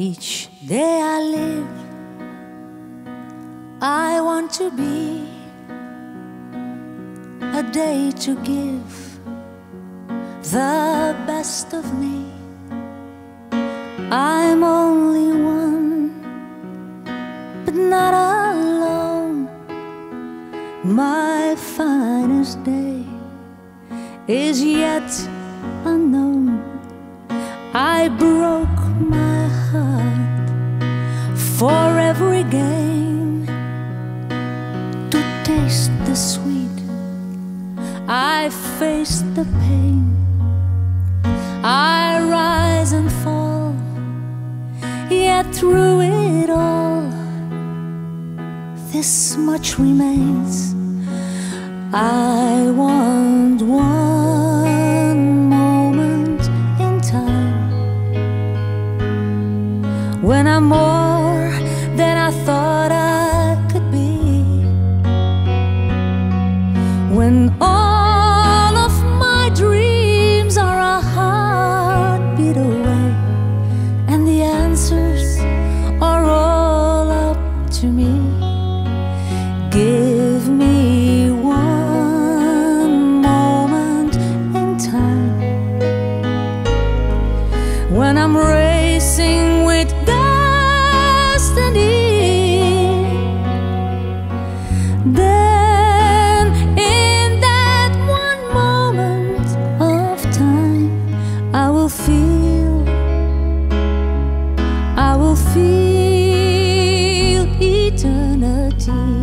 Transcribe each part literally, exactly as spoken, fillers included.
Each day I live, I want to be a day to give the best of me. I'm only one, but not alone. My finest day is yet unknown. I broke my heart for every gain, to taste the sweet. I faced the pain. I rise and fall, yet through it all, this much remains. I want one moment in time when I'm more than I thought I could be, when all of my dreams are a heartbeat away, and the answers are all up to me. Give me one moment in time when I'm racing with destiny. Then in that one moment of time, I will feel, I will feel eternity.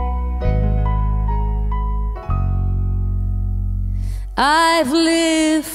I've lived